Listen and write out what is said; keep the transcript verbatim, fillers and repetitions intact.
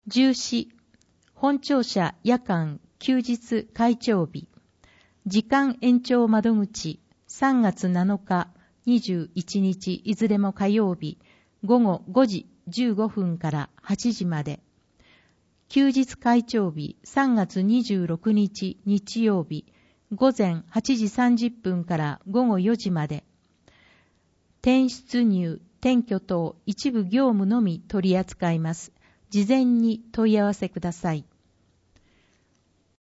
じゅうよん、本庁舎夜間休日開庁日。時間延長窓口さんがつなのか、にじゅういちにちいずれも火曜日、ごごごじじゅうごふんからはちじまで。休日開庁日さんがつにじゅうろくにち日曜日、ごぜんはちじさんじゅっぷんからごごよじまで。転出入、転居等一部業務のみ取り扱います。事前に問い合わせください。